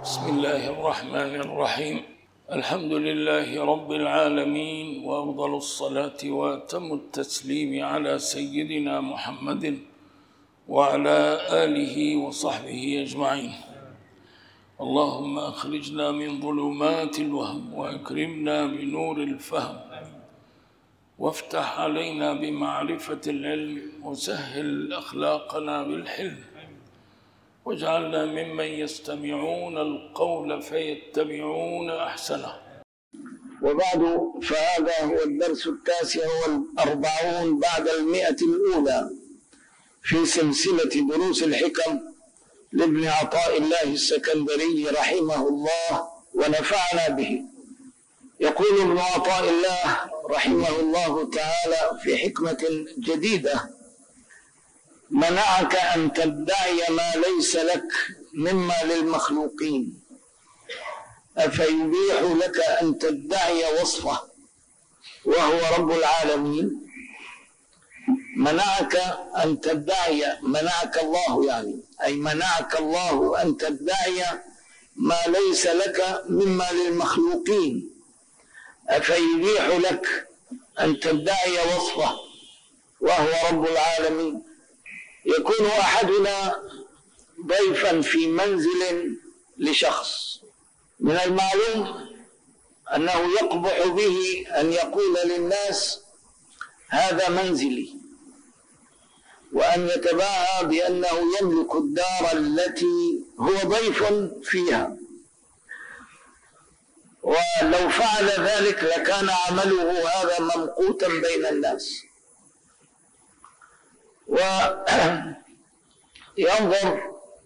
بسم الله الرحمن الرحيم. الحمد لله رب العالمين، وأفضل الصلاة وأتم التسليم على سيدنا محمد وعلى آله وصحبه أجمعين. اللهم أخرجنا من ظلمات الوهم وأكرمنا بنور الفهم، وافتح علينا بمعرفة العلم، وسهل أخلاقنا بالحلم، واجعلنا ممن يستمعون القول فيتبعون أحسنه. وبعد، فهذا هو الدرس 49 بعد 100 الأولى في سلسلة دروس الحكم لابن عطاء الله السكندري رحمه الله ونفعنا به. يقول ابن عطاء الله رحمه الله تعالى في حكمة جديدة: منعك أن تدعي ما ليس لك مما للمخلوقين، أفيبيح لك أن تدعي وصفه وهو رب العالمين؟ منعك أن تدعي، منعك الله يعني، أي منعك الله أن تدعي ما ليس لك مما للمخلوقين، أفيبيح لك أن تدعي وصفه وهو رب العالمين. يكون أحدنا ضيفا في منزل لشخص، من المعلوم أنه يقبح به أن يقول للناس هذا منزلي، وأن يتباهى بأنه يملك الدار التي هو ضيف فيها، ولو فعل ذلك لكان عمله هذا ممقوتا بين الناس. وينظر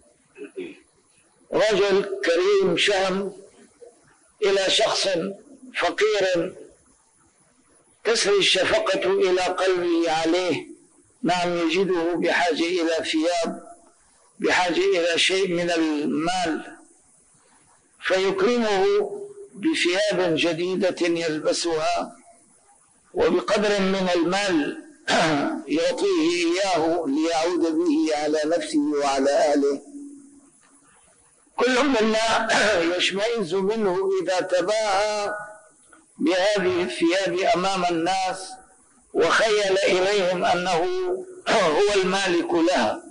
رجل كريم شهم إلى شخص فقير تسري الشفقة إلى قلبه عليه، نعم، يجده بحاجة إلى ثياب، بحاجة إلى شيء من المال، فيكرمه بثياب جديدة يلبسها وبقدر من المال يعطيه إياه ليعود به على نفسه وعلى أهله. كل منا يشمئز منه إذا تباهى بهذه الثياب أمام الناس وخيل إليهم أنه هو المالك لها،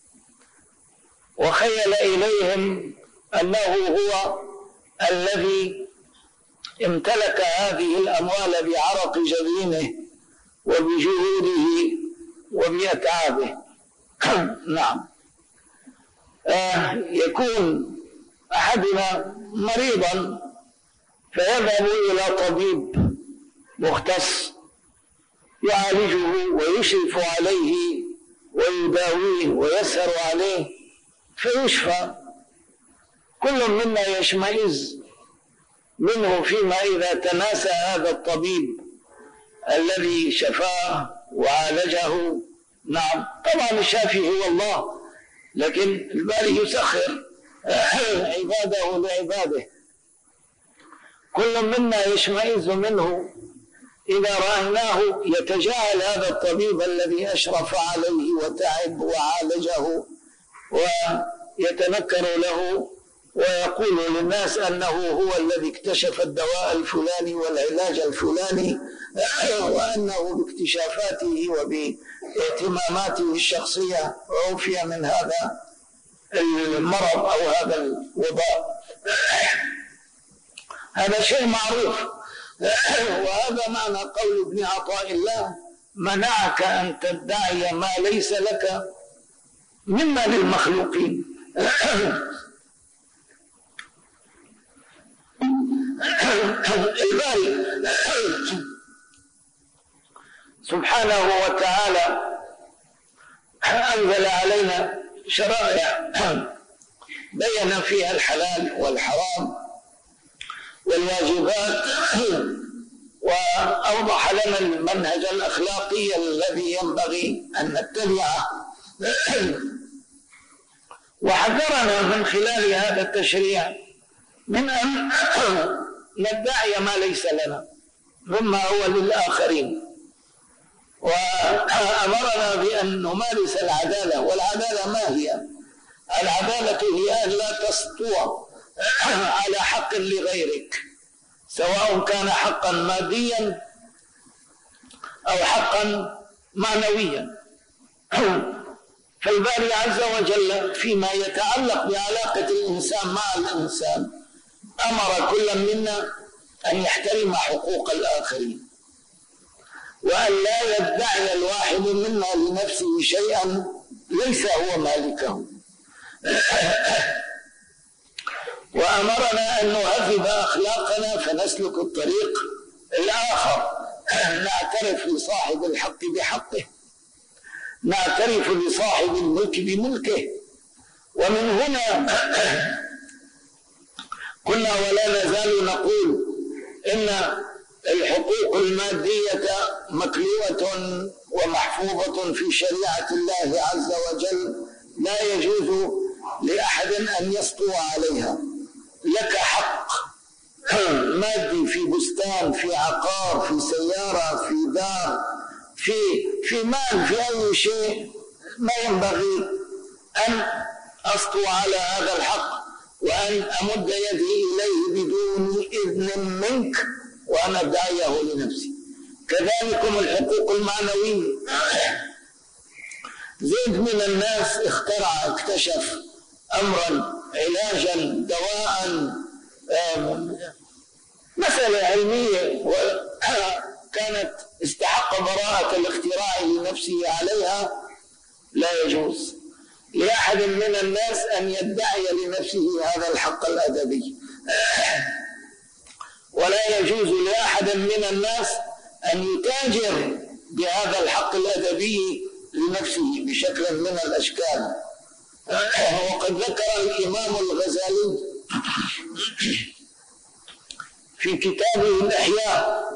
وخيل إليهم أنه هو الذي امتلك هذه الأموال بعرق جبينه وبجهوده وبأتعابه. نعم. يكون أحدنا مريضا فيذهب إلى طبيب مختص يعالجه ويشرف عليه ويداويه ويسهر عليه فيشفى. كل منا يشمئز منه فيما إذا تناسى هذا الطبيب الذي شفاه وعالجه. نعم، طبعا الشافي هو الله، لكن الباري يسخر عباده لعباده. كل منا يشمئز منه إذا رأيناه يتجاهل هذا الطبيب الذي أشرف عليه وتعب وعالجه ويتنكر له ويقول للناس أنه هو الذي اكتشف الدواء الفلاني والعلاج الفلاني، وأنه باكتشافاته وباهتماماته الشخصية عوفي من هذا المرض أو هذا الوباء. هذا شيء معروف، وهذا معنى قول ابن عطاء الله: منعك أن تدعي ما ليس لك مما للمخلوقين. الباري سبحانه وتعالى أنزل علينا شرائع بين فيها الحلال والحرام والواجبات، وأوضح لنا المنهج الأخلاقي الذي ينبغي أن نتبعه، وحذرنا من خلال هذا التشريع من أن ندعي ما ليس لنا مما هو للآخرين، وأمرنا بأن نمارس العدالة. والعدالة ما هي؟ العدالة هي أن لا تسطو على حق لغيرك، سواء كان حقا ماديا أو حقا معنويا. فالباري عز وجل فيما يتعلق بعلاقة الإنسان مع الإنسان أمر كل منا أن يحترم حقوق الآخرين، وأن لا يدعي الواحد منا لنفسه شيئا ليس هو مالكه. وأمرنا أن نهذب أخلاقنا فنسلك الطريق الآخر، نعترف لصاحب الحق بحقه، نعترف لصاحب الملك بملكه. ومن هنا كنا ولا نزال نقول إن الحقوق المادية مكلوءة ومحفوظة في شريعة الله عز وجل، لا يجوز لأحد أن يسطو عليها. لك حق مادي في بستان، في عقار، في سيارة، في دار، في مال، في أي شيء، ما ينبغي أن أسطو على هذا الحق وأن أمد يدي إليه بدون إذن منك وأنا أدعيه لنفسي. كذلكم الحقوق المعنوية. زيد من الناس اكتشف أمرا، علاجا، دواء، مسألة علمية وكانت استحق براءة الاختراع لنفسه عليها، لا يجوز لأحد من الناس أن يدعي لنفسه هذا الحق الأدبي، ولا يجوز لأحد من الناس أن يتاجر بهذا الحق الأدبي لنفسه بشكل من الأشكال. وقد ذكر الإمام الغزالي في كتابه الإحياء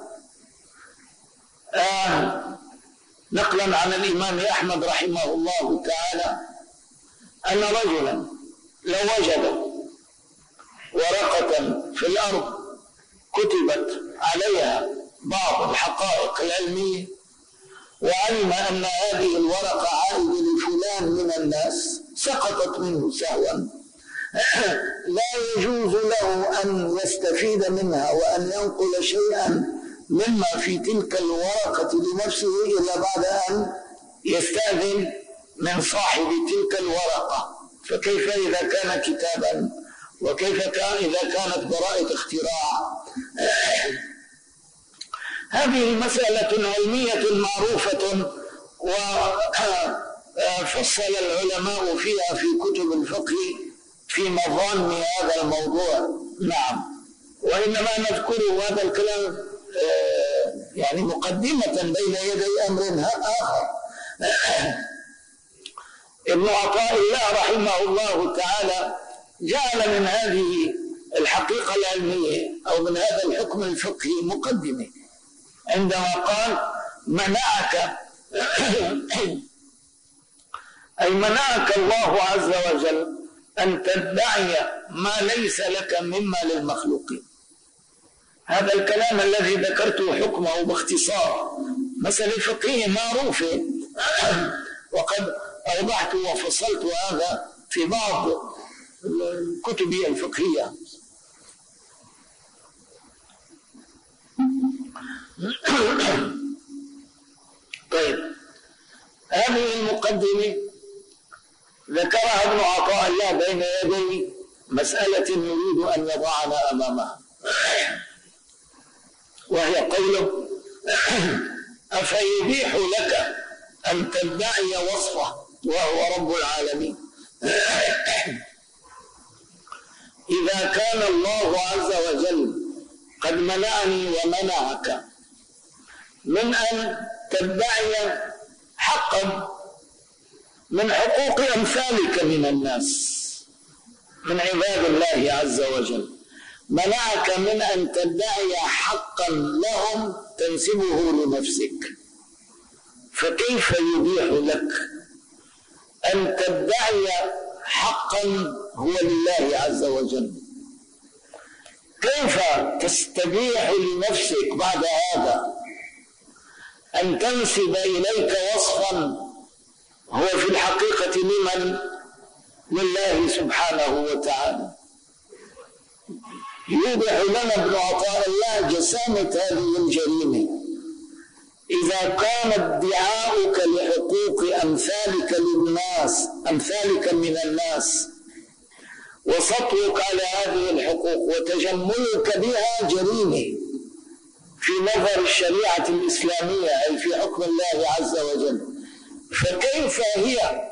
نقلا عن الإمام أحمد رحمه الله تعالى أن رجلا لو وجد ورقة في الأرض كتبت عليها بعض الحقائق العلمية وعلم أن هذه الورقة عائدة لفلان من الناس سقطت منه سهوا، لا يجوز له أن يستفيد منها وأن ينقل شيئا مما في تلك الورقة لنفسه إلا بعد أن يستأذن من صاحب تلك الورقة. فكيف إذا كان كتابا؟ وكيف إذا كانت براءة اختراع؟ هذه مسألة علمية معروفة وفصل العلماء فيها في كتب الفقه في مظان هذا الموضوع. نعم، وإنما نذكر هذا الكلام يعني مقدمة بين يدي أمر آخر. ابن عطاء الله رحمه الله تعالى جعل من هذه الحقيقة العلمية أو من هذا الحكم الفقهي مقدمة عندما قال منعك أي منعك الله عز وجل أن تدعي ما ليس لك مما للمخلوقين. هذا الكلام الذي ذكرته حكمه باختصار مسألة فقهية معروفة، وقد أوضحت وفصلت هذا في بعض الكتب الفقهية. طيب، هذه المقدمة ذكرها ابن عطاء الله بين يدي مسألة يريد أن يضعنا أمامها، وهي قوله أفيبيح لك أن تدعي وصفه وهو رب العالمين إذا كان الله عز وجل قد منعني ومنعك من أن تدعي حقا من حقوق أمثالك من الناس من عباد الله عز وجل، منعك من أن تدعي حقا لهم تنسبه لنفسك، فكيف يبيح لك أن تدعي حقا هو لله عز وجل؟ كيف تستبيح لنفسك بعد هذا أن تنسب إليك وصفا هو في الحقيقة لمن؟ لله سبحانه وتعالى. يوضح لنا ابن عطاء الله جسامة هذه الجريمة. إذا كان ادعاؤك لحقوق أمثالك من الناس وسطوك على هذه الحقوق وتجملك بها جريمة في نظر الشريعة الإسلامية أي في حكم الله عز وجل، فكيف هي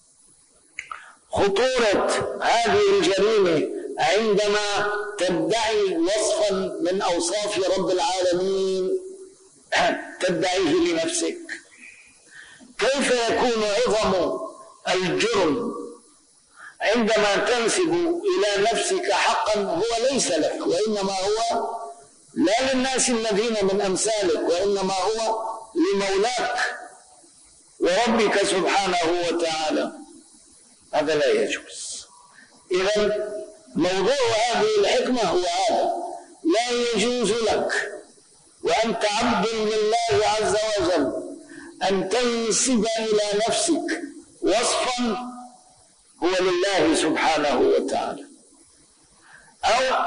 خطورة هذه الجريمة عندما تدعي وصفا من أوصاف رب العالمين تدعيه لنفسك؟ كيف يكون عظم الجرم عندما تنسب إلى نفسك حقا هو ليس لك، وإنما هو لا للناس الذين من أمثالك، وإنما هو لمولاك وربك سبحانه وتعالى. هذا لا يجوز. إذن موضوع هذه الحكمة هو هذا: لا يجوز لك وأنت عبد لله عز وجل أن تنسب إلى نفسك وصفا هو لله سبحانه وتعالى، أو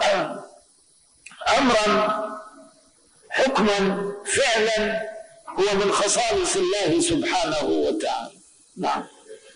أمرا حكما فعلا هو من خصائص الله سبحانه وتعالى. نعم،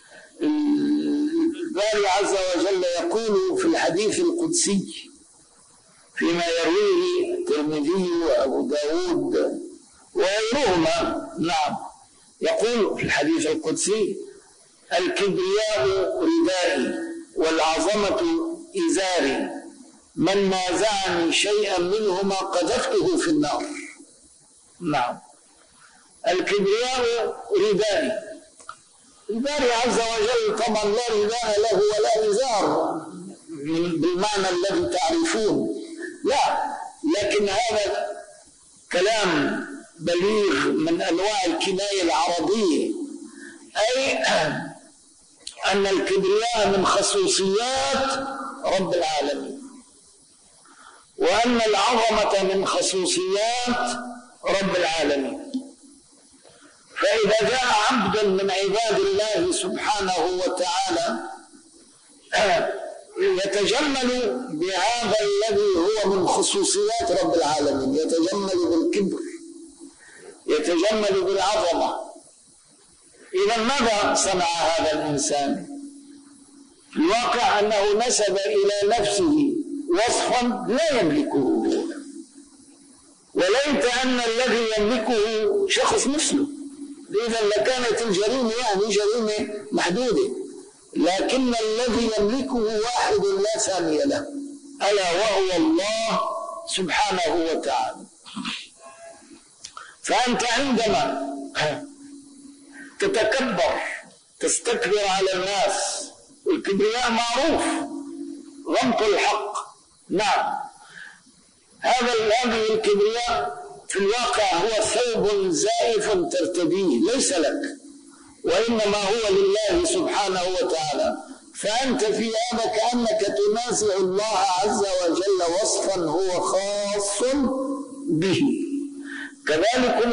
الباري عز وجل يقول في الحديث القدسي فيما يرويه الترمذي وأبو داود وغيرهما، نعم، يقول في الحديث القدسي: الكبرياء ردائي والعظمة إزاري، من نازعني شيئا منهما قذفته في النار. نعم، الكبرياء ردائي. الباري عز وجل طبعا لا رداء له ولا إزار بالمعنى الذي تعرفون، لا، لكن هذا كلام بليغ من أنواع الكناية العربية، أي أن الكبرياء من خصوصيات رب العالمين، وأن العظمة من خصوصيات رب العالمين. فإذا جاء عبد من عباد الله سبحانه وتعالى يتجمل بهذا الذي هو من خصوصيات رب العالمين، يتجمل بالكبر، يتجمل بالعظمة، إذا ماذا صنع هذا الإنسان؟ في الواقع أنه نسب إلى نفسه وصفا لا يملكه، وليت أن الذي يملكه شخص مثله، إذا لكانت الجريمة يعني جريمة محدودة، لكن الذي يملكه واحد لا ثاني له، ألا وهو الله سبحانه وتعالى. فأنت عندما تتكبر تستكبر على الناس، والكبرياء معروف غمط الحق، نعم، هذه الكبرياء في الواقع هو ثوب زائف ترتديه ليس لك، وإنما هو لله سبحانه وتعالى. فأنت في هذا كأنك تنازع الله عز وجل وصفا هو خاص به. كذلكم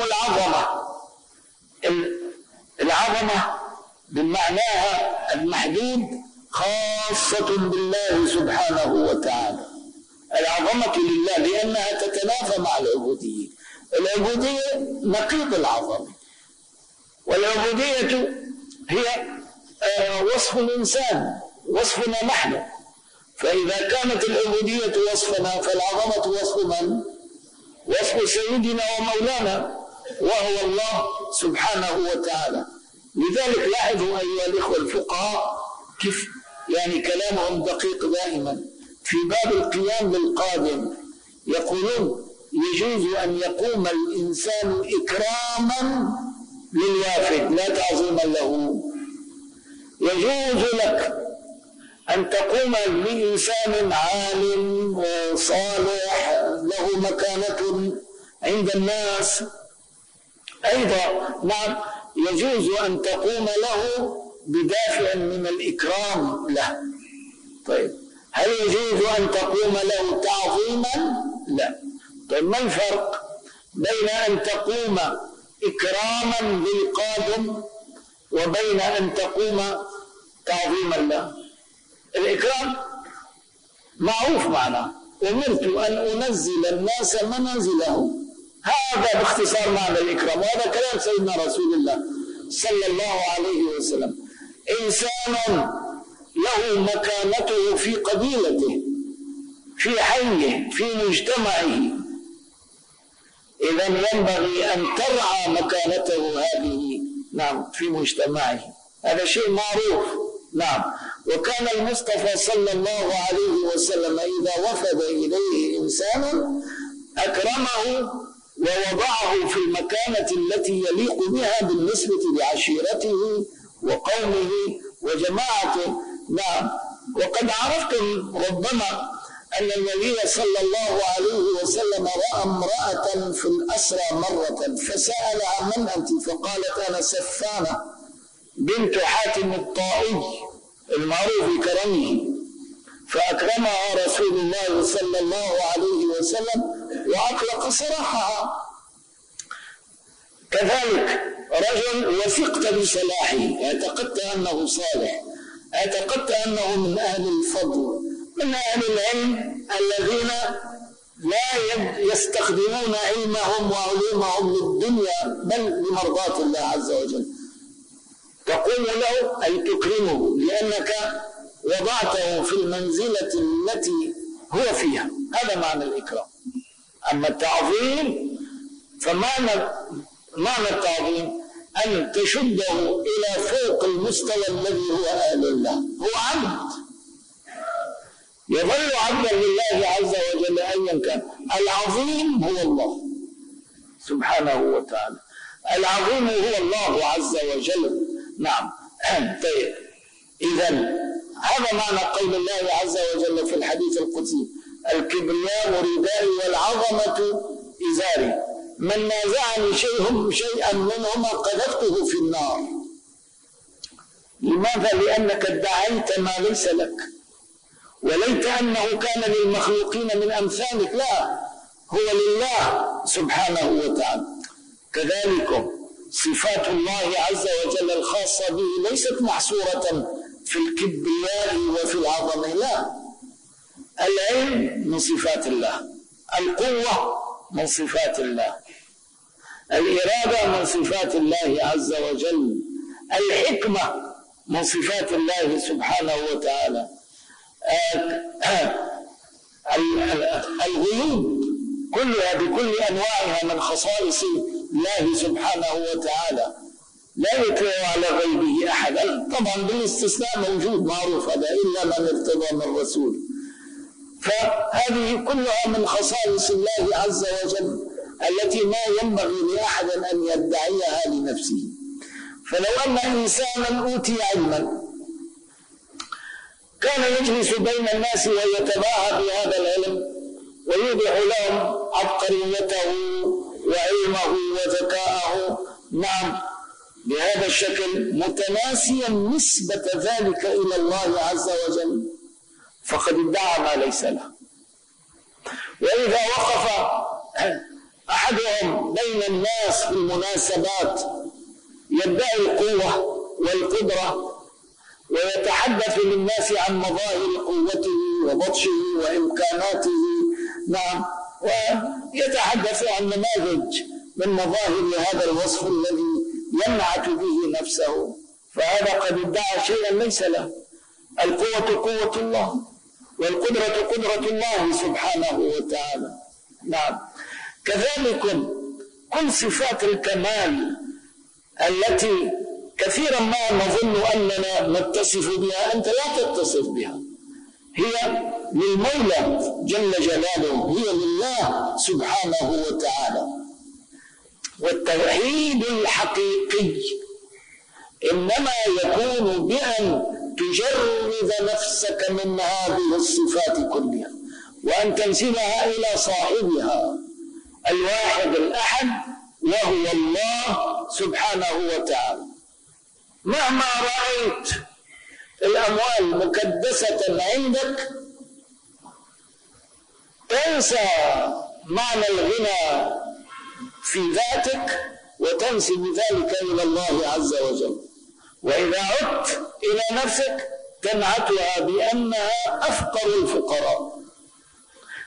العظمة بمعناها المحدود خاصة بالله سبحانه وتعالى. العظمة لله لأنها تتنافى مع العبودية. العبودية نقيض العظمة، والعبودية هي وصف الإنسان، وصفنا نحن. فإذا كانت العبودية وصفنا فالعظمة وصف من؟ وصف سيدنا ومولانا وهو الله سبحانه وتعالى. لذلك لاحظوا أيها الإخوة الفقهاء كيف يعني كلامهم دقيق دائما. في باب القيام بالقادم يقولون يجوز أن يقوم الإنسان إكراما للوافد لا تعظيما له. يجوز لك أن تقوم بإنسان عالم صالح له مكانة عند الناس أيضا، نعم، يجوز أن تقوم له بدافع من الإكرام له. طيب، هل يجوز أن تقوم له تعظيما؟ لا. طيب، ما الفرق بين أن تقوم إكراما للقادم وبين أن تقوم تعظيما له؟ الإكرام معروف معناه، أمرت أن أنزل الناس منازلهم. هذا باختصار معنى الإكرام، وهذا كلام سيدنا رسول الله صلى الله عليه وسلم. إنسان له مكانته في قبيلته، في حيه، في مجتمعه، إذن ينبغي أن ترعى مكانته هذه نعم في مجتمعه، هذا شيء معروف. نعم. وكان المصطفى صلى الله عليه وسلم إذا وفد إليه إنسان أكرمه ووضعه في المكانة التي يليق بها بالنسبة لعشيرته وقومه وجماعته. نعم. وقد عرفتم ربما أن النبي صلى الله عليه وسلم رأى امرأة في الأسرى مرة فسألها من أنت؟ فقالت أنا سفانة بنت حاتم الطائي المعروف بكرمه، فأكرمها رسول الله صلى الله عليه وسلم وأطلق سراحها. كذلك رجل وثقت بصلاحه، اعتقدت أنه صالح، اعتقدت أنه من أهل الفضل، من أهل العلم الذين لا يستخدمون علمهم وعلومهم للدنيا بل لمرضاة الله عز وجل، تقوم له أي تكرمه لأنك وضعته في المنزلة التي هو فيها. هذا معنى الإكرام. أما التعظيم فمعنى التعظيم أن تشده إلى فوق المستوى الذي هو أهل له. هو عبد يظل عبدا لله عز وجل أيا كان. العظيم هو الله سبحانه وتعالى، العظيم هو الله عز وجل. نعم. طيب، إذن هذا معنى قول الله عز وجل في الحديث القدسي: الكبرياء ردائي والعظمة إزاري، من نازعني شيئا منهما قذفته في النار. لماذا؟ لأنك ادعيت ما ليس لك، وليت أنه كان للمخلوقين من أمثالك، لا، هو لله سبحانه وتعالى. كذلك صفات الله عز وجل الخاصة به ليست محصورة في الكبرياء وفي العظمة، لا. العلم من صفات الله، القوة من صفات الله، الإرادة من صفات الله عز وجل، الحكمة من صفات الله سبحانه وتعالى، الغيوب كلها بكل أنواعها من خصائص الله سبحانه وتعالى، لا يطلع على غيبه أحد، طبعا بالاستثناء موجود معروف هذا إلا من ارتضى من رسول. فهذه كلها من خصائص الله عز وجل التي ما ينبغي لأحد أن يدعيها لنفسه. فلو أن إنسانا أوتي علما كان يجلس بين الناس ويتباهى بهذا العلم ويوضح لهم عبقريته وعلمه وذكاءه، نعم، بهذا الشكل متناسيا نسبة ذلك إلى الله عز وجل، فقد ادعى ما ليس له. وإذا وقف أحدهم بين الناس في المناسبات يدعي القوة والقدرة ويتحدث للناس عن مظاهر قوته وبطشه وإمكاناته، نعم، ويتحدث عن نماذج من مظاهر هذا الوصف الذي ينعت به نفسه، فهذا قد ادعى شيئا ليس له. القوة قوة الله والقدرة قدرة الله سبحانه وتعالى. نعم. كذلك كل صفات الكمال التي كثيرا ما نظن أننا نتصف بها أنت لا تتصف بها، هي للمولى جل جلاله، هي لله سبحانه وتعالى. والتوحيد الحقيقي إنما يكون بأن تجرد نفسك من هذه الصفات كلها وأن تنسبها إلى صاحبها الواحد الأحد وهو الله سبحانه وتعالى. مهما رأيت الأموال مكدسة عندك تنسى معنى الغنى في ذاتك وتنسب ذلك إلى الله عز وجل. وإذا عدت إلى نفسك تنعتها بأنها أفقر الفقراء،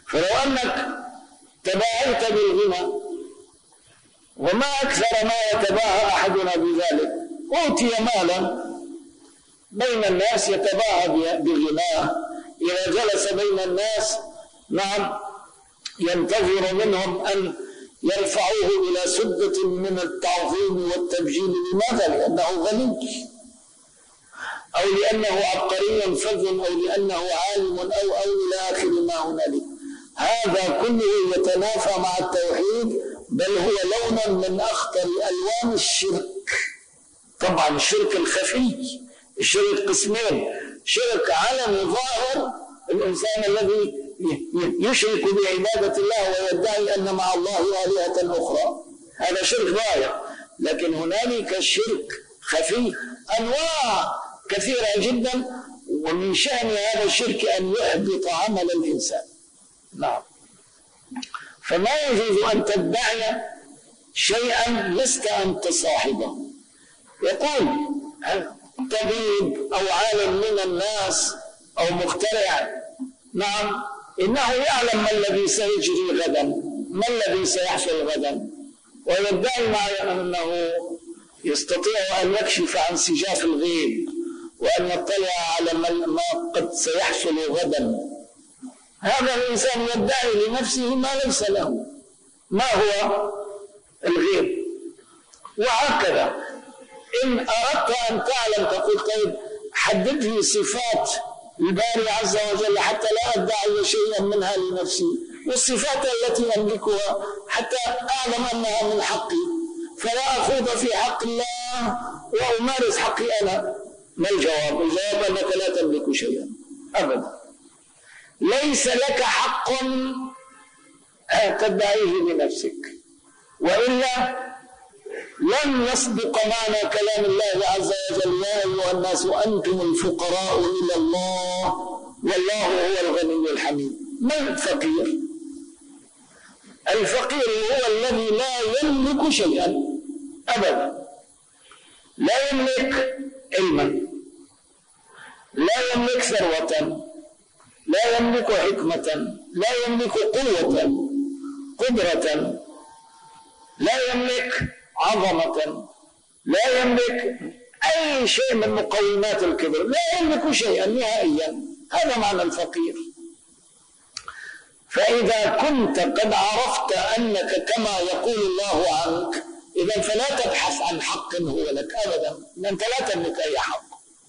فلو أنك تباهيت بالغنى، وما أكثر ما يتباهى أحدنا بذلك، أوتي مالا بين الناس يتباهى بغناه، إذا جلس بين الناس نعم ينتظر منهم أن يرفعوه إلى سدة من التعظيم والتبجيل. لماذا؟ لأنه غني، أو لأنه عبقري فذ، أو لأنه عالم، أو إلى آخر ما هنالك. هذا كله يتنافى مع التوحيد، بل هو لون من أخطر ألوان الشرك. طبعا الشرك الخفي، الشرك قسمين: شرك علني ظاهر، الإنسان الذي يشرك بعبادة الله ويدعي أن مع الله آلهة أخرى، هذا شرك ظاهر. لكن هنالك الشرك خفي، أنواع كثيرة جدا، ومن شأن هذا الشرك أن يحبط عمل الإنسان. نعم. فما يجوز أن تدعي شيئا لست أنت صاحبه. يقول طبيب أو عالم من الناس أو مخترع، نعم، إنه يعلم ما الذي سيجري غدا، ما الذي سيحصل غدا، ويدعي معي أنه يستطيع أن يكشف عن سجاف الغيب وأن يطلع على ما قد سيحصل غدا. هذا الإنسان يدعي لنفسه ما ليس له. ما هو الغيب؟ وهكذا إن أردت أن تعلم تقول طيب حدد لي صفات الباري عز وجل حتى لا أدعي شيئا منها لنفسي، والصفات التي أملكها حتى أعلم أنها من حقي، فلا أخوض في حق الله وأمارس حقي أنا. ما الجواب؟ الجواب أنك لا تملك شيئا أبدا. ليس لك حق تدعيه لنفسك، وإلا لن يصدق معنى كلام الله عز وجل: يا أيها الناس أنتم الفقراء إلى الله والله هو الغني الحميد. ما الفقير؟ الفقير هو الذي لا يملك شيئا أبدا، لا يملك علما، لا يملك ثروة، لا يملك حكمة، لا يملك قوة قدرة، لا يملك عظمة، لا يملك أي شيء من مقومات الكبر، لا يملك شيئا نهائيا. هذا معنى الفقير. فإذا كنت قد عرفت أنك كما يقول الله عنك، إذا فلا تبحث عن حق هو لك أبدا، أنت لا تملك أي حق.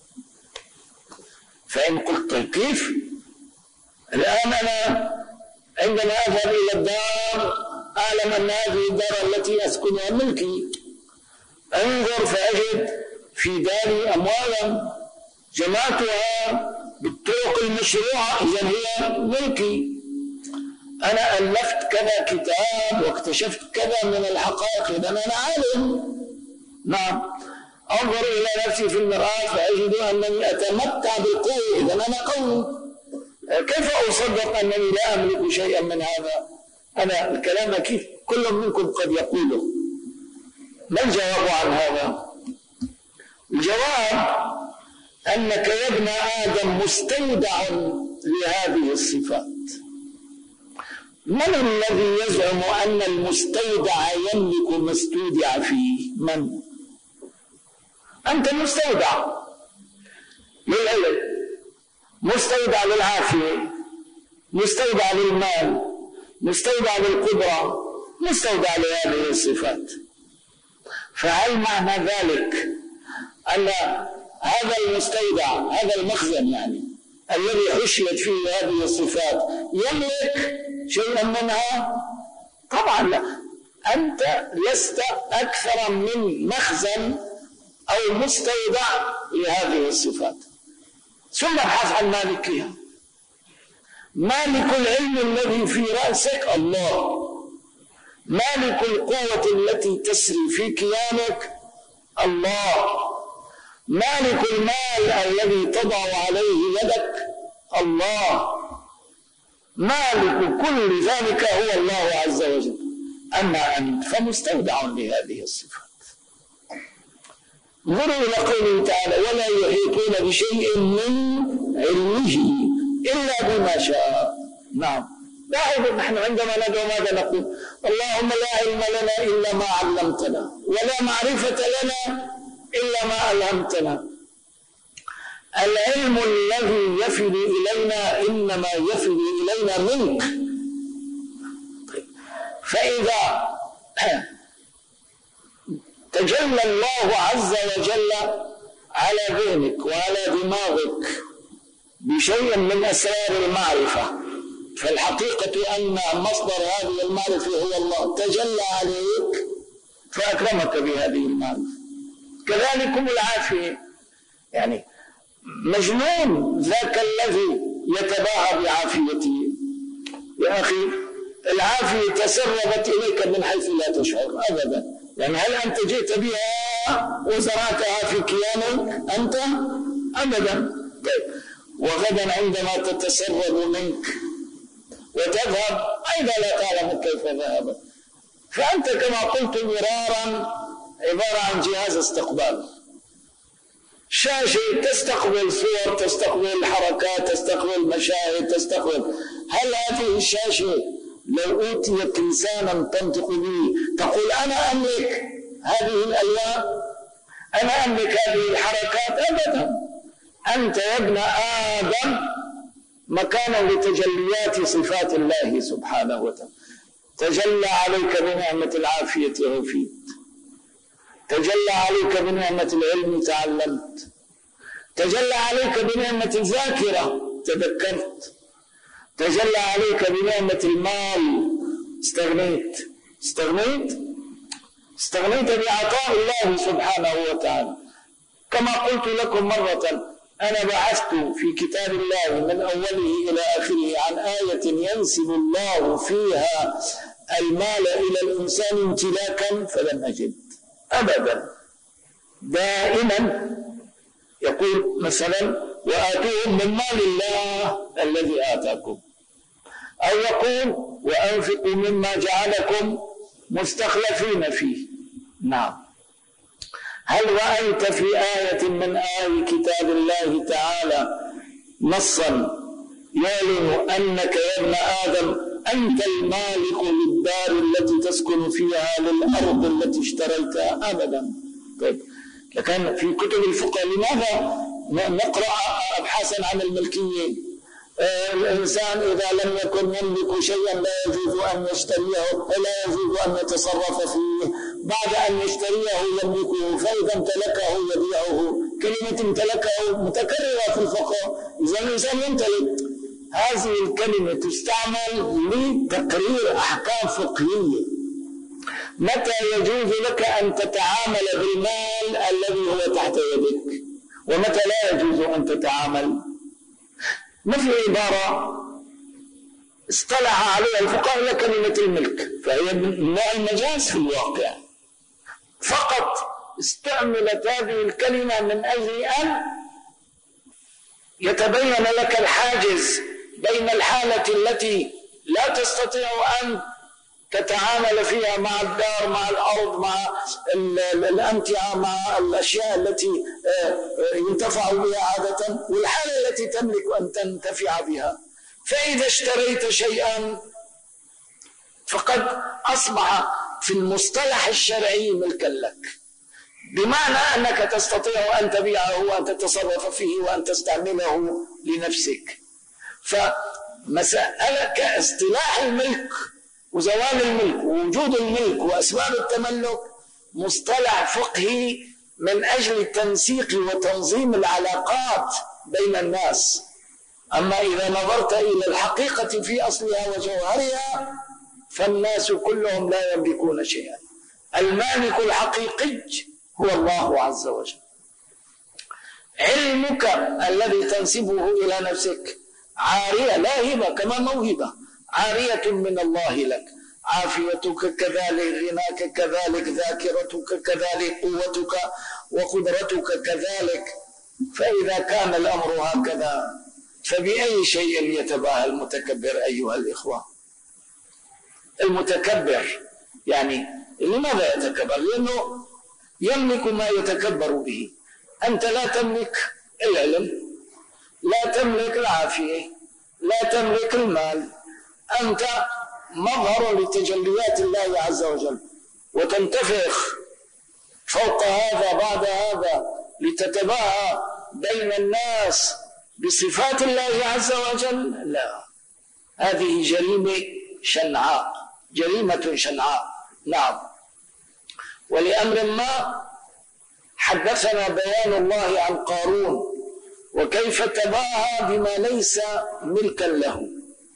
فإن قلت كيف؟ الآن أنا عندما أذهب إلى الدار أعلم أن هذه الدار التي أسكنها ملكي، أنظر فأجد في داري أموالا جمعتها بالطرق المشروعة، إذن هي ملكي. أنا ألفت كذا كتاب واكتشفت كذا من الحقائق، إذن أنا عالم. نعم. أنظر إلى نفسي في المرآة فأجد أنني أتمتع بالقوة، إذن أنا قوي. كيف أصدق أنني لا أملك شيئا من هذا؟ أنا الكلام كيف كل منكم قد يقوله. ما الجواب عن هذا؟ الجواب أنك يا ابن آدم مستودع لهذه الصفات. من الذي يزعم أن المستودع يملك ما استودع فيه؟ من؟ أنت مستودع للعلم، مستودع للعافية، مستودع للمال، مستودع للقدرة، مستودع لهذه الصفات. فهل معنى ذلك أن هذا المستودع، هذا المخزن يعني الذي حشيت فيه هذه الصفات، يملك شيئا منها؟ طبعا لا. أنت لست أكثر من مخزن أو مستودع لهذه الصفات. ثم ابحث عن مالكها. مالك العلم الذي في رأسك الله، مالك القوة التي تسري في كيانك الله، مالك المال الذي تضع عليه يدك الله، مالك كل ذلك هو الله عز وجل. أما أنت فمستودع لهذه الصفات. انظروا إلى قوله تعالى: ولا يحيطون بشيء من علمه إلا بما شاء. نعم. لاحظوا نحن عندما ندعو ماذا نقول؟ اللهم لا علم لنا إلا ما علمتنا، ولا معرفة لنا إلا ما ألهمتنا. العلم الذي يفد إلينا إنما يفد إلينا منك. فإذا تجلى الله عز وجل على ذهنك وعلى دماغك بشيء من أسرار المعرفة، فالحقيقة أن مصدر هذه المعرفة هو الله، تجلى عليك فأكرمك بهذه المعرفة. كذلكم العافية، يعني مجنون ذاك الذي يتباهى بعافيته. يا أخي العافية تسربت إليك من حيث لا تشعر أبدا، يعني هل أنت جئت بها وزرعتها في كيانك أنت؟ أبدا. وغدا عندما تتسرب منك وتذهب أيضا لا تعلم كيف ذهبت. فأنت كما قلت مرارا عبارة عن جهاز استقبال، شاشة تستقبل صور، تستقبل حركات، تستقبل مشاهد، تستقبل. هل هذه الشاشة لو أوتيت لسانا تنطق به تقول أنا أملك هذه الألوان، أنا أملك هذه الحركات؟ أبدا. أنت يا ابن آدم مكانا لتجليات صفات الله سبحانه وتعالى. تجلى عليك بنعمة العافية عافيت، تجلى عليك بنعمة العلم تعلمت، تجلى عليك بنعمة الذاكرة تذكرت، تجلى عليك بنعمة المال استغنيت بعطاء الله سبحانه وتعالى. كما قلت لكم مرة، أنا بحثت في كتاب الله من أوله إلى آخره عن آية ينسب الله فيها المال إلى الإنسان امتلاكا فلم أجد أبدا. دائما يقول مثلا وآتوهم من مال الله الذي آتاكم، أو يقول وأنفقوا مما جعلكم مستخلفين فيه. نعم. هل رأيت في آية من آي كتاب الله تعالى نصا يعلن أنك يا ابن آدم أنت المالك للدار التي تسكن فيها، للأرض التي اشتريتها؟ أبدا. طيب، لكن في كتب الفقه لماذا نقرأ أبحاثا عن الملكية؟ الإنسان إذا لم يكن يملك شيئا لا يجوز أن يشتريه ولا يجوز أن يتصرف فيه، بعد أن يشتريه يملكه، فإذا امتلكه يبيعه. كلمة امتلكه متكررة في الفقه، إذا الإنسان يمتلك. هذه الكلمة تستعمل لتقرير أحكام فقهية. متى يجوز لك أن تتعامل بالمال الذي هو تحت يدك، ومتى لا يجوز أن تتعامل؟ مثل عبارة اصطلح عليها الفقهاء إلى كلمة الملك، فهي من نوع المجاز في الواقع. فقط استعملت هذه الكلمة من أجل أن يتبين لك الحاجز بين الحالة التي لا تستطيع أن تتعامل فيها مع الدار، مع الأرض، مع الأمتعة، مع الأشياء التي ينتفع بها عادة، والحالة التي تملك أن تنتفع بها. فإذا اشتريت شيئا فقد أصبح في المصطلح الشرعي ملكا لك، بمعنى أنك تستطيع أن تبيعه وأن تتصرف فيه وأن تستعمله لنفسك. فمسألة كاصطلاح الملك وزوال الملك ووجود الملك وأسباب التملك مصطلح فقهي من أجل تنسيق وتنظيم العلاقات بين الناس. أما إذا نظرت إلى الحقيقة في أصلها وجوهرها فالناس كلهم لا يملكون شيئا. المالك الحقيقي هو الله عز وجل. علمك الذي تنسبه إلى نفسك عارية لا هبة كما موهبة، عارية من الله لك. عافيتك كذلك، غناك كذلك، ذاكرتك كذلك، قوتك وقدرتك كذلك. فإذا كان الأمر هكذا فبأي شيء يتباهى المتكبر أيها الإخوة؟ المتكبر يعني لماذا يتكبر؟ لأنه يملك ما يتكبر به. أنت لا تملك العلم، لا تملك العافية، لا تملك المال، أنت مظهر لتجليات الله عز وجل، وتنتفخ فوق هذا بعد هذا لتتباهى بين الناس بصفات الله عز وجل. لا، هذه جريمة شنعاء، جريمة شنعاء. نعم. ولأمر ما حدثنا بيان الله عن قارون وكيف تباهى بما ليس ملكا له،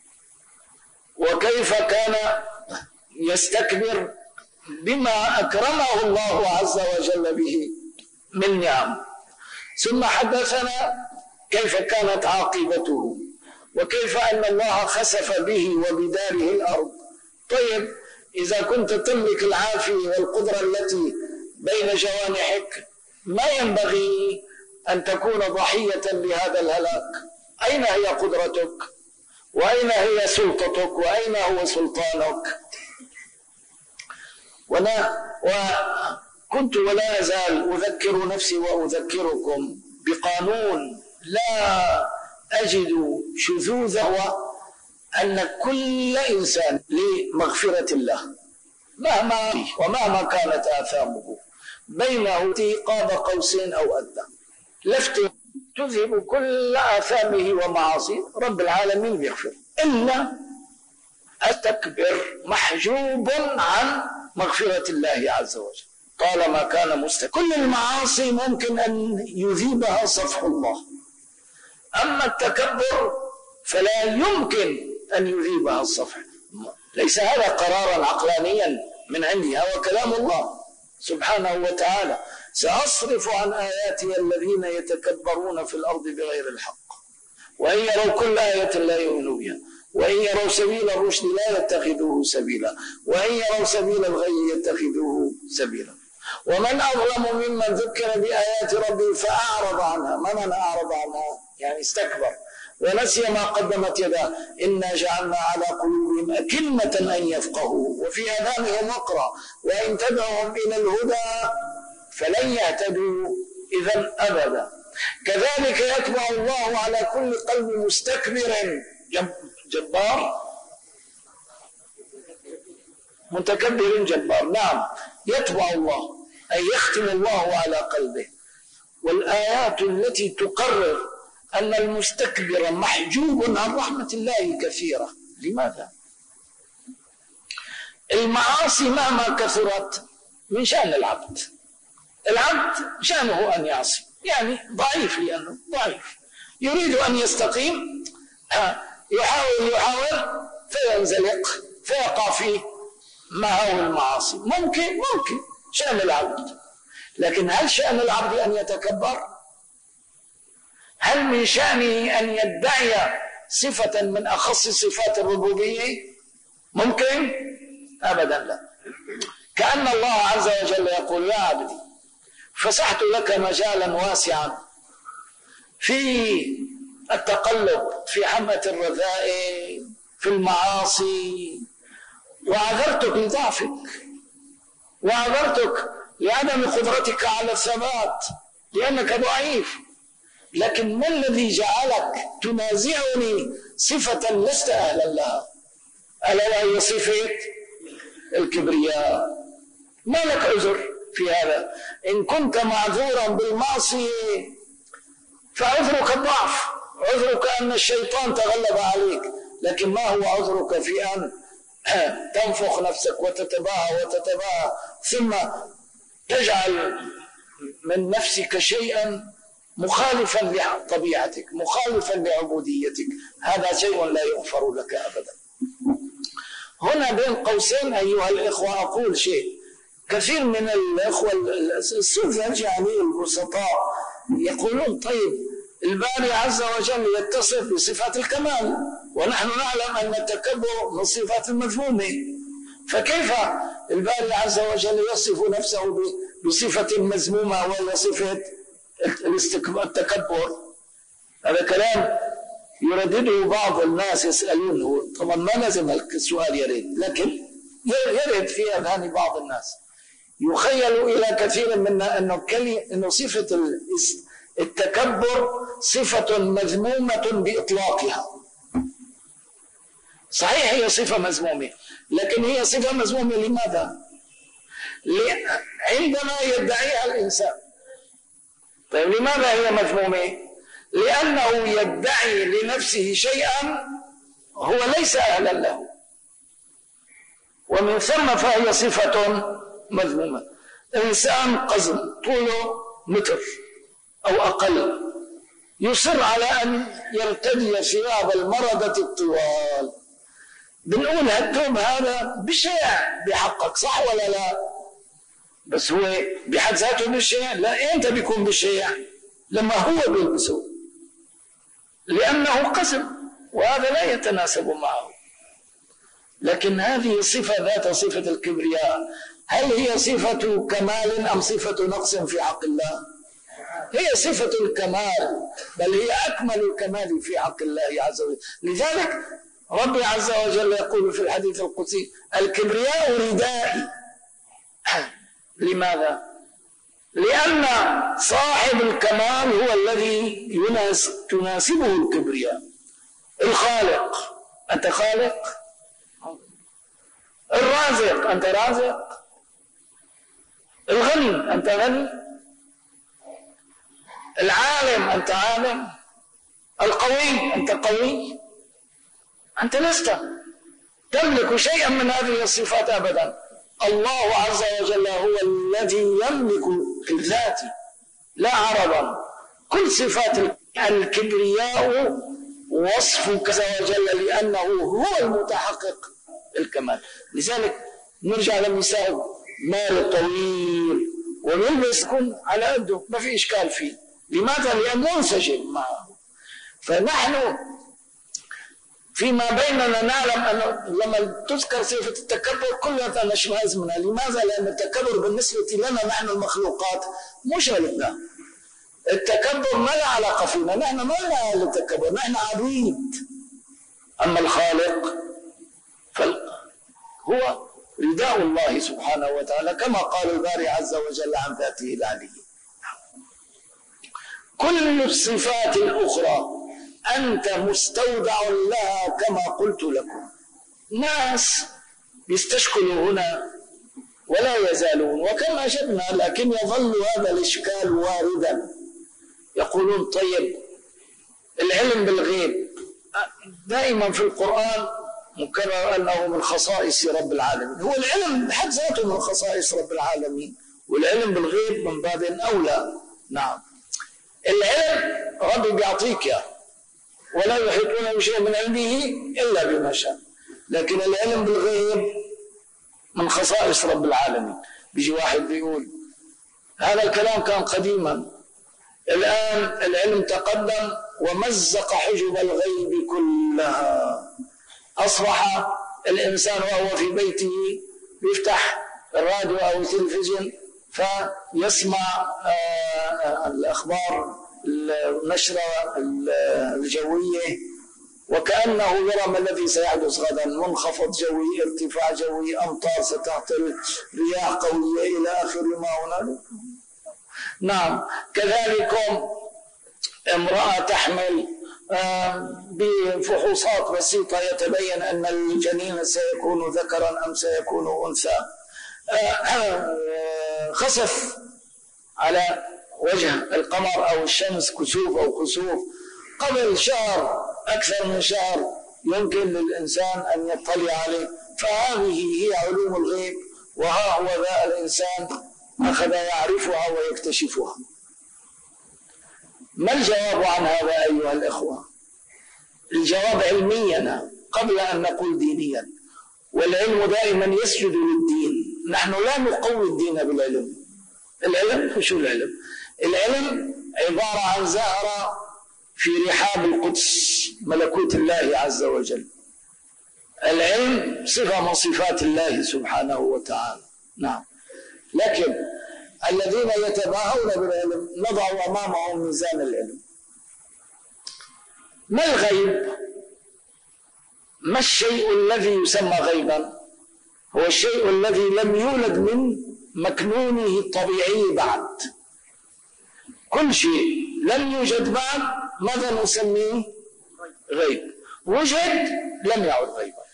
وكيف كان يستكبر بما أكرمه الله عز وجل به من نعم. ثم حدثنا كيف كانت عاقبته، وكيف أن الله خسف به وبداره الأرض. طيب، إذا كنت تملك العافية والقدرة التي بين جوانحك، ما ينبغي أن تكون ضحية لهذا الهلاك. أين هي قدرتك؟ وأين هي سلطتك؟ وأين هو سلطانك؟ وكنت ولا أزال أذكر نفسي وأذكركم بقانون لا أجد شذوذه، أن كل إنسان لمغفرة الله ومهما كانت آثامه بينه قاب قوسين أو أدنى، لفتة تذهب كل آثامه ومعاصيه، رب العالمين بيغفر، إلا التكبر محجوب عن مغفرة الله عز وجل طالما كان مستكبر. كل المعاصي ممكن أن يذيبها صفح الله، أما التكبر فلا يمكن أن يذيبها الصفح. ليس هذا قرارا عقلانيا من عندي، هو كلام الله سبحانه وتعالى: سأصرف عن آياتي الذين يتكبرون في الأرض بغير الحق وإن يروا كل آية لا يؤمنوا بها وإن يروا سبيل الرشد لا يتخذوه سبيلا وإن يروا سبيل الغي يتخذوه سبيلا. ومن أظلم ممن ذكر بآيات ربه فأعرض عنها. من أعرض عنها؟ يعني استكبر ونسي ما قدمت يداه. إنا جعلنا على قلوبهم أكنة أن يفقهوا وفي آذانهم وقرا وإن تدعوهم إلى الهدى فلن يهتدوا إذا أبدا. كذلك يتبع الله على كل قلب مستكبر جبار، متكبر جبار. نعم، يتبع الله أي يختم الله على قلبه. والآيات التي تقرر أن المستكبر محجوب عن رحمة الله كثيرة. لماذا؟ المعاصي مهما كثرت من شأن العبد شأنه أن يعصي، يعني ضعيف، لأنه ضعيف يريد أن يستقيم، يحاول فينزلق فيقع فيه مهاوي المعاصي. ممكن شأن العبد، لكن هل شأن العبد أن يتكبر؟ هل من شأنه أن يدعي صفة من أخص صفات الربوبية؟ ممكن؟ أبدا لا. كأن الله عز وجل يقول: يا عبدي فسحت لك مجالا واسعا في التقلب في حمة الرذائل في المعاصي، وعذرتك لضعفك وعذرتك لعدم قدرتك على الثبات لأنك ضعيف. لكن ما الذي جعلك تنازعني صفة لست أهلا لها، ألا وهي صفة الكبرياء؟ ما لك عذر في هذا. إن كنت معذورا بالمعصية فعذرك الضعف، عذرك أن الشيطان تغلب عليك، لكن ما هو عذرك في أن تنفخ نفسك وتتباهى ثم تجعل من نفسك شيئا مخالفا لطبيعتك، مخالفا لعبوديتك. هذا شيء لا يغفر لك أبدا. هنا بين قوسين أيها الإخوة أقول شيء: كثير من الإخوة السذج يعني البسطاء يقولون: طيب الباري عز وجل يتصف بصفات الكمال، ونحن نعلم أن التكبر من الصفات المذمومة، فكيف الباري عز وجل يصف نفسه بصفة مذمومة وهي صفة التكبر؟ هذا كلام يردده بعض الناس يسألونه. طبعا ما لازم السؤال يرد، لكن يرد في أذهان بعض الناس. يخيل إلى كثير منا أنه صفة التكبر صفة مذمومة بإطلاقها، صحيح هي صفة مذمومة، لكن هي صفة مذمومة لماذا؟ عندما يدعيها الإنسان. طيب لماذا هي مذمومة؟ لأنه يدعي لنفسه شيئا هو ليس أهلا له، ومن ثم فهي صفة مذمومة. إنسان قزم طوله متر أو أقل يصر على أن يرتدي ثياب المردة الطوال، بنقول هالثوب هذا بشع بحقك، صح ولا لا؟ بس هو بحد ذاته بشع؟ لا، إمتى بيكون بشع؟ لما هو بيلبسه، لأنه قزم وهذا لا يتناسب معه. لكن هذه صفة ذات صفة الكبرياء، هل هي صفة كمال أم صفة نقص في حق الله؟ هي صفة الكمال، بل هي أكمل الكمال في حق الله عز وجل. لذلك ربي عز وجل يقول في الحديث القدسي: الكبرياء ردائي. لماذا؟ لأن صاحب الكمال هو الذي تناسبه الكبرياء. الخالق، أنت خالق. الرازق، أنت رازق. الغني، أنت غني. العالم، أنت عالم. القوي، أنت قوي. أنت لست تملك شيئا من هذه الصفات أبدا. الله عز وجل هو الذي يملك في الذات لا عرضا كل صفات الكبرياء، وصفه عز وجل لأنه هو المتحقق الكمال. لذلك نرجع للنساء، مال طويل ويلبس يكون على قده، ما في إشكال فيه. لماذا؟ لأنه منسجم معه. فنحن فيما بيننا نعلم أن لما تذكر صفة التكبر كلها نشمئز منها. لماذا؟ لأن التكبر بالنسبة لنا نحن المخلوقات مش غلطنا. التكبر ما له علاقة فينا، نحن ما لنا التكبر، نحن عبيد. أما الخالق هو رداء الله سبحانه وتعالى، كما قال الباري عز وجل عن ذاته العلية: كل الصفات الأخرى أنت مستودع لها كما قلت لكم. ناس يستشكلوا هنا ولا يزالون، وكم أجبنا، لكن يظل هذا الإشكال واردا. يقولون: طيب العلم بالغيب دائما في القرآن مكرر أنه من خصائص رب العالمين. هو العلم بحد ذاته من خصائص رب العالمين، والعلم بالغيب من باب أولى. نعم، العلم ربي بيعطيك إياه، ولا يحيطون بشيء من علمه إلا بما شاء. لكن العلم بالغيب من خصائص رب العالمين. بيجي واحد بيقول هذا الكلام كان قديما، الآن العلم تقدم ومزق حجب الغيب كلها. أصبح الإنسان وهو في بيته يفتح الراديو أو التلفزيون فيسمع الأخبار، النشرة الجوية، وكأنه يرى ما الذي سيحدث غدا: منخفض جوي، ارتفاع جوي، أمطار ستهطل، رياح قوية، إلى آخر ما هنالك. نعم، كذلك امرأة تحمل بفحوصات بسيطة يتبين أن الجنين سيكون ذكرا أم سيكون أنثى. خسف على وجه القمر أو الشمس، كسوف أو خسوف، قبل شهر، أكثر من شهر، يمكن للإنسان أن يطلع عليه. فهذه هي علوم الغيب، وها هو ذا الإنسان أخذ يعرفها ويكتشفها. ما الجواب عن هذا أيها الإخوة؟ الجواب علميا قبل أن نقول دينيا، والعلم دائما يسجد للدين. نحن لا نقوي الدين بالعلم. العلم شو العلم؟ العلم عبارة عن زهرة في رحاب القدس، ملكوت الله عز وجل. العلم صفة من صفات الله سبحانه وتعالى. نعم، لكن الذين يتباهون بالعلم نضع أمامهم ميزان العلم. ما الغيب؟ ما الشيء الذي يسمى غيبا؟ هو الشيء الذي لم يولد من مكنونه الطبيعي بعد. كل شيء لم يوجد بعد ماذا نسميه؟ غيب. وجد لم يعد غيبا.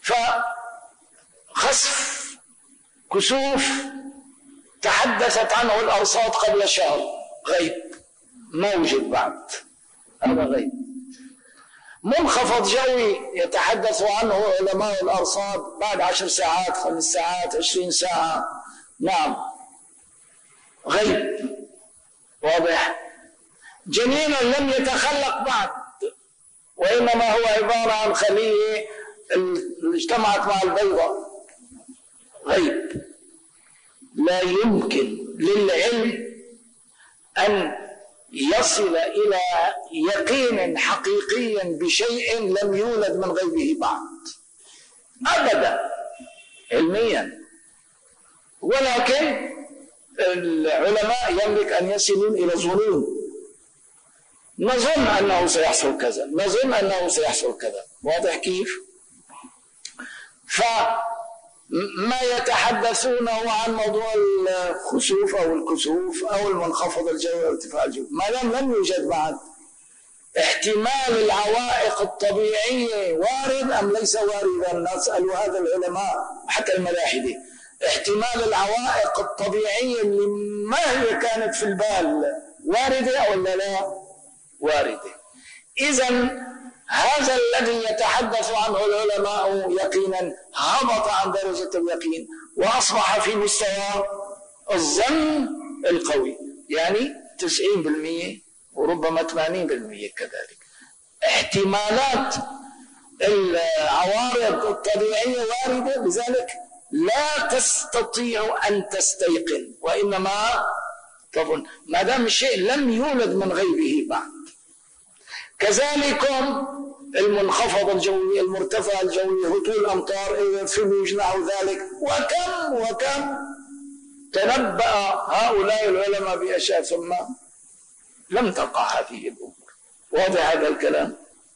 فخسف كسوف تحدثت عنه الأرصاد قبل شهر، غيب ما وجد بعد، هذا غيب. منخفض جوي يتحدث عنه علماء الأرصاد بعد 10 ساعات، 5 ساعات، 20 ساعة، نعم غيب واضح. جنين لم يتخلق بعد، وإنما هو عبارة عن خلية اجتمعت مع البيضة، غيب. لا يمكن للعلم أن يصل إلى يقين حقيقي بشيء لم يولد من غيبه بعد أبدا علميا، ولكن العلماء يملك أن يصلوا إلى ظنون، نظن أنه سيحصل كذا، نظن أنه سيحصل كذا، واضح كيف؟ فما يتحدثونه عن موضوع الخسوف أو الكسوف أو المنخفض الجوي أو ارتفاع الجو، ما دام لم يوجد بعد، احتمال العوائق الطبيعية وارد أم ليس واردا؟ نسأل هذا العلماء حتى الملاحدة، احتمال العوائق الطبيعية اللي ما هي كانت في البال واردة ولا لا؟ واردة. إذن هذا الذي يتحدث عنه العلماء يقينا هبط عن درجة اليقين وأصبح في مستوى الظن القوي، يعني 90% وربما 80% كذلك. احتمالات العوارض الطبيعية واردة، لذلك لا تستطيع أن تستيقن وإنما تظن ما دام الشيء لم يولد من غيبه بعد. كذلك المنخفض الجوي، المرتفع الجوي، هطول الأمطار، ثلوج نحو ذلك، وكم تنبأ هؤلاء العلماء بأشياء ثم لم تقع هذه الأمور. واضح هذا الكلام؟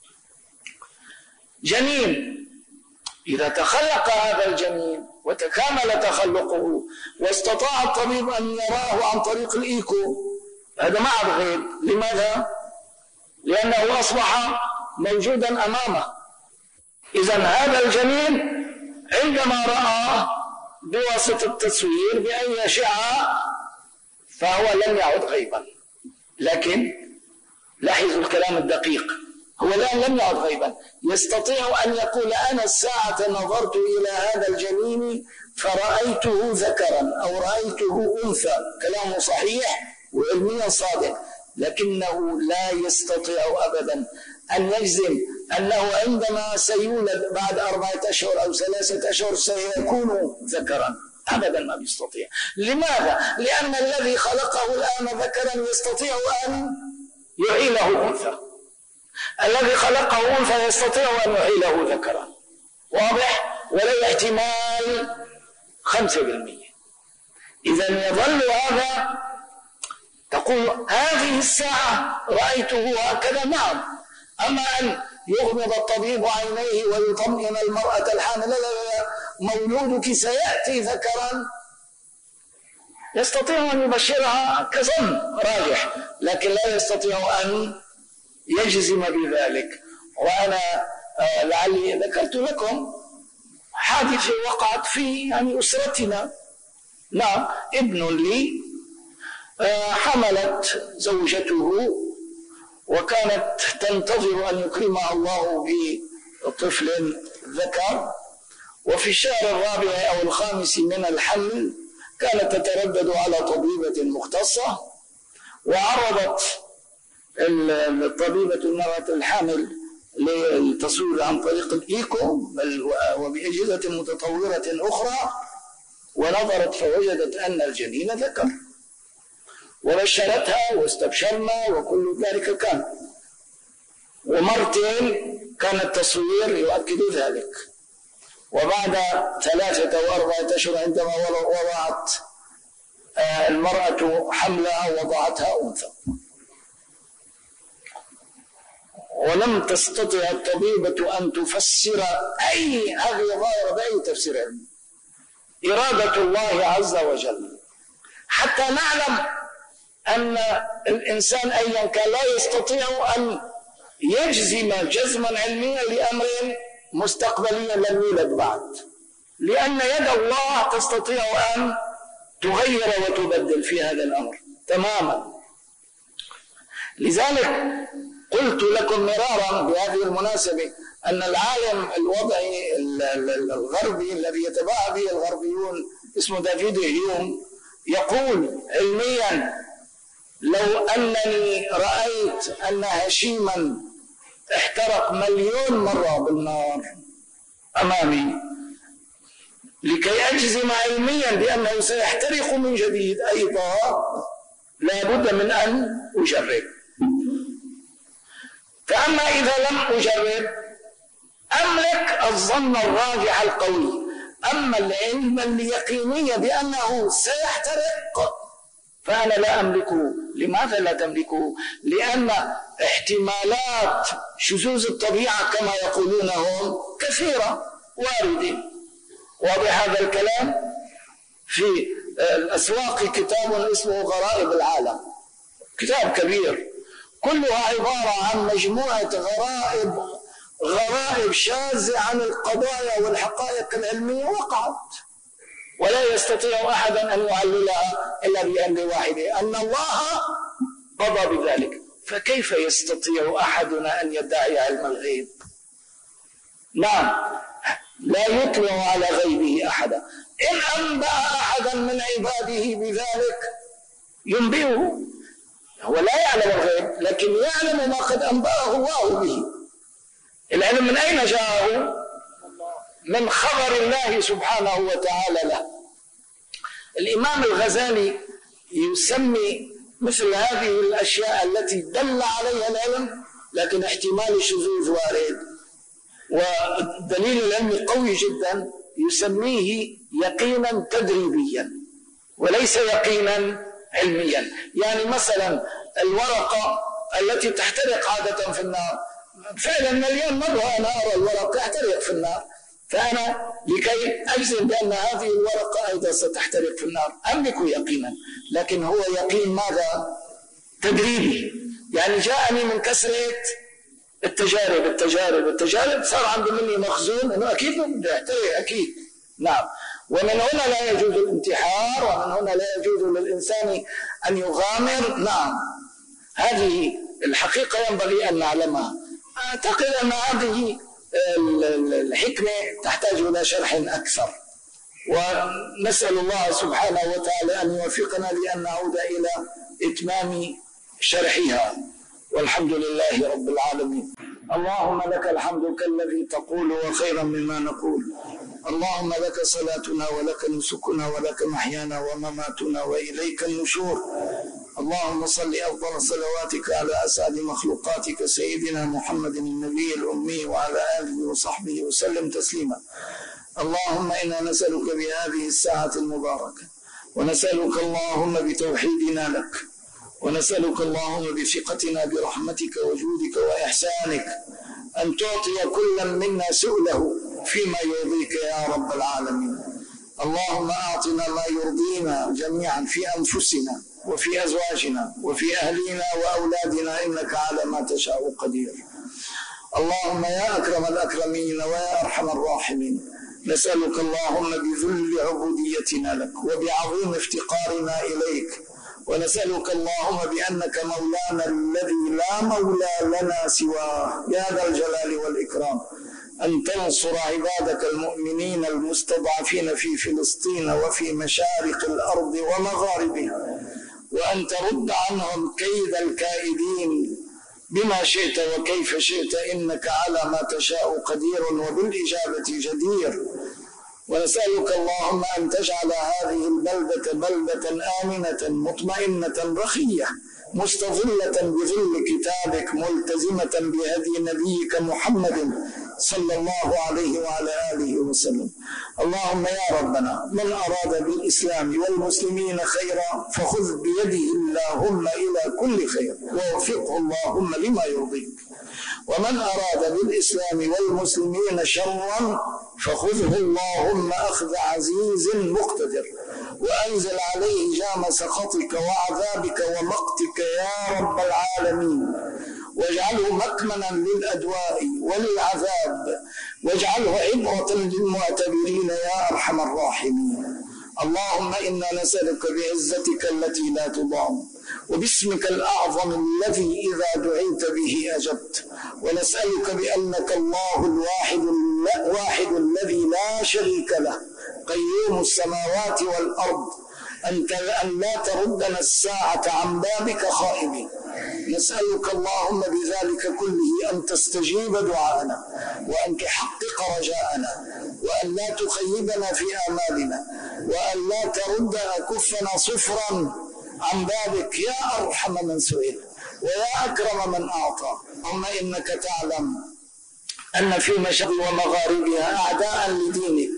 جنين إذا تخلق هذا الجنين وتكامل تخلقه واستطاع الطبيب أن يراه عن طريق الإيكو، هذا ما عاد غيب. لماذا؟ لأنه أصبح موجودا أمامه. إذن هذا الجنين عندما رآه بواسطة التصوير بأي أشعة فهو لم يعد غيبا. لكن لاحظوا الكلام الدقيق، هو الآن لم يعد غيبا، يستطيع أن يقول أنا الساعة نظرت إلى هذا الجنين فرأيته ذكرا أو رأيته أنثى، كلامه صحيح وعلميا صادق، لكنه لا يستطيع أبدا أن يجزم أنه عندما سيولد بعد 4 أشهر أو 3 أشهر سيكون ذكرا، أبدا ما بيستطيع. لماذا؟ لأن الذي خلقه الآن ذكرا يستطيع أن يحيله أنثى، الذي خلقه أنثى يستطيع أن يحيله ذكرا، واضح؟ ولا احتمال 5%. إذن يظل هذا تقول هذه الساعة رأيته هكذا، نعم. أما أن يغمض الطبيب عينيه ويطمئن المرأة الحامل لا مولودك سيأتي ذكرا، يستطيع أن يبشرها كظن راجح، لكن لا يستطيع أن يجزم بذلك. وأنا لعلي ذكرت لكم حادثة وقعت في أسرتنا. نعم، ابن لي حملت زوجته وكانت تنتظر أن يكرمها الله بطفل ذكر، وفي الشهر 4 أو 5 من الحمل كانت تتردد على طبيبة مختصة، وعرضت الطبيبة المرأة الحامل للتصوير عن طريق الإيكو وبأجهزة متطورة أخرى، ونظرت فوجدت أن الجنين ذكر، وبشرتها واستبشرنا وكل ذلك كان. ومرتين كان التصوير يؤكد ذلك. وبعد 3 أو 4 أشهر عندما وضعت المرأة حملها وضعتها أنثى، ولم تستطع الطبيبة أن تفسر هذه الظاهرة بأي تفسير علمي، إرادة الله عز وجل، حتى نعلم أن الإنسان أيا كان لا يستطيع أن يجزم جزما علميا لأمر مستقبليا لم يولد بعد، لأن يد الله تستطيع أن تغير وتبدل في هذا الأمر تماما. لذلك قلت لكم مرارا بهذه المناسبة أن العالم الوضعي الغربي الذي يتباهى به الغربيون اسمه دافيد هيوم يقول علميا: لو أنني رأيت أن هشيما احترق 1,000,000 مرة بالنار أمامي لكي أجزم علميا بأنه سيحترق من جديد أيضا لا بد من أن أجرب. فأما إذا لم أجرب أملك الظن الراجح القوي، أما العلم اليقيني بأنه سيحترق فأنا لا أملكه. لماذا لا تملكه؟ لأن احتمالات شذوذ الطبيعة كما يقولون هم كثيرة واردة. واضح هذا الكلام؟ في الأسواق كتاب اسمه غرائب العالم، كتاب كبير كلها عبارة عن مجموعة غرائب شاذة عن القضايا والحقائق العلمية وقعت، ولا يستطيع أحد أن يعللها إلا بأمر واحدة: أن الله قضى بذلك. فكيف يستطيع أحدنا أن يدعي علم الغيب؟ نعم، لا يطلع على غيبه أحدا. إن أنبأ أحدا من عباده بذلك ينبئه. هو لا يعلم الغيب لكن يعلم ما قد أنبأه الله به. العلم من أين جاءه؟ من خبر الله سبحانه وتعالى له. الإمام الغزالي يسمي مثل هذه الأشياء التي دل عليها العلم لكن احتمال الشذوذ وارد والدليل العلمي قوي جدا، يسميه يقينا تدريبيا وليس يقينا علميا. يعني مثلا الورقة التي تحترق عادة في النار، فعلا 1,000,000 مرة أنا أرى الورقة تحترق في النار، فأنا لكي أجزم بأن هذه الورقة أيضا ستحترق في النار أملك يقينا، لكن هو يقين ماذا؟ تدريبي. يعني جاءني من كثرة التجارب صار عندي مني مخزون أنه أكيد بده يحترق أكيد. نعم، ومن هنا لا يجوز الانتحار، ومن هنا لا يجوز للإنسان أن يغامر. نعم، هذه الحقيقة ينبغي أن نعلمها. أعتقد أن هذه الحكمة تحتاج إلى شرح أكثر، ونسأل الله سبحانه وتعالى أن يوفقنا لأن نعود إلى إتمام شرحها، والحمد لله رب العالمين. اللهم لك الحمد كالذي تقول وخيرا مما نقول. اللهم لك صلاتنا ولك نسكنا ولك محيانا ومماتنا وإليك النشور. اللهم صل أفضل صلواتك على أسعد مخلوقاتك سيدنا محمد النبي الأمي وعلى آله وصحبه وسلم تسليما. اللهم إنا نسألك بهذه الساعة المباركة، ونسألك اللهم بتوحيدنا لك، ونسألك اللهم بثقتنا برحمتك وجودك وإحسانك أن تعطي كل منا سؤله فيما يرضيك يا رب العالمين. اللهم أعطنا ما يرضينا جميعا في أنفسنا وفي أزواجنا وفي أهلنا وأولادنا إنك على ما تشاء قدير. اللهم يا أكرم الأكرمين ويا أرحم الراحمين، نسألك اللهم بذل عبوديتنا لك وبعظيم افتقارنا إليك، ونسألك اللهم بأنك مولانا الذي لا مولى لنا سواه يا ذا الجلال والإكرام، أن تنصر عبادك المؤمنين المستضعفين في فلسطين وفي مشارق الأرض ومغاربها، وأن ترد عنهم كيد الكائدين بما شئت وكيف شئت إنك على ما تشاء قدير وبالإجابة جدير. ونسألك اللهم أن تجعل هذه البلدة بلدة آمنة مطمئنة رخية مستظلة بظل كتابك ملتزمة بهدي نبيك محمد صلى الله عليه وعلى آله وسلم. اللهم يا ربنا من أراد بالإسلام والمسلمين خيرا فخذ بيده اللهم إلى كل خير ووفقه اللهم لما يرضيك، ومن أراد بالإسلام والمسلمين شرا فخذه اللهم أخذ عزيز مقتدر، وأنزل عليه جام سخطك وعذابك ومقتك يا رب العالمين، واجعله مكمنا للأدواء وللعذاب واجعله عبرة للمعتبرين يا أرحم الراحمين. اللهم إنا نسألك بعزتك التي لا تضام وباسمك الأعظم الذي إذا دعيت به أجبت، ونسألك بأنك الله الواحد الذي لا شريك له قيوم السماوات والأرض أن لا تردنا الساعة عن بابك خائبين. نسألك اللهم بذلك كله أن تستجيب دعاءنا، وأن تحقق رجاءنا، وأن لا تخيبنا في آمالنا، وأن لا تردنا كفنا صفرا عن بابك يا أرحم من سئل ويا أكرم من أعطى. اللهم إنك تعلم أن في مشارق ومغاربها أعداء لدينك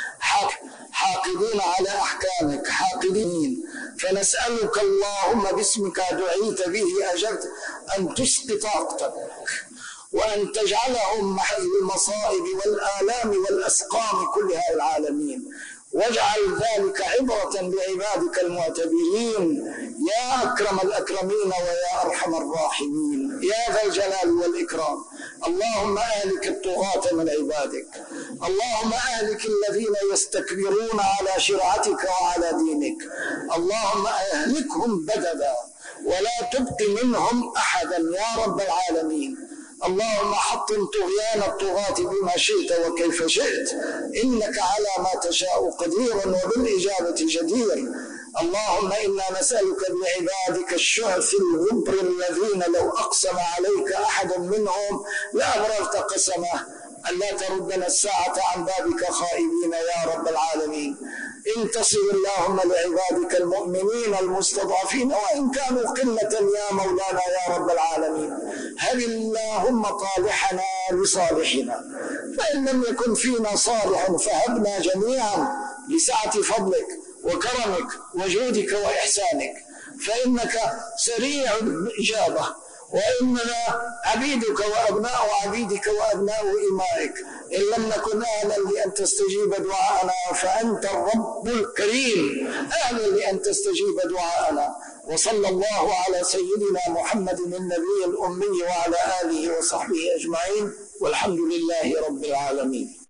حاقدين على أحكامك حاقدين، فنسألك اللهم باسمك دعيت به أجبت أن تسقط أقدامك، وأن تجعلهم محل المصائب والآلام والأسقام كلها العالمين، واجعل ذلك عبرة بعبادك المعتبرين يا أكرم الأكرمين ويا أرحم الراحمين يا ذا الجلال والإكرام. اللهم أهلك الطغاة من عبادك، اللهم أهلك الذين يستكبرون على شرعتك وعلى دينك، اللهم أهلكهم بددا ولا تبق منهم أحدا يا رب العالمين. اللهم حطم طغيان الطغاة بما شئت وكيف شئت، إنك على ما تشاء قدير وبالإجابة جدير. اللهم إنا نسألك بعبادك الشعث الغبر الذين لو أقسم عليك أحد منهم لأبررت قسمه أن لا تردنا الساعة عن بابك خائبين يا رب العالمين. انتصر اللهم لعبادك المؤمنين المستضعفين وإن كانوا قلة يا مولانا يا رب العالمين. هب اللهم طالحنا لصالحنا، فإن لم يكن فينا صالح فهبنا جميعا لسعة فضلك وكرمك وجودك وإحسانك، فإنك سريع الإجابة، وإننا عبيدك وأبناء عبيدك وأبناء إمائك، إن لم نكن أهلا لأن تستجيب دعاءنا فأنت الرب الكريم أهلا لأن تستجيب دعاءنا. وصلى الله على سيدنا محمد النبي الأمي وعلى آله وصحبه أجمعين، والحمد لله رب العالمين.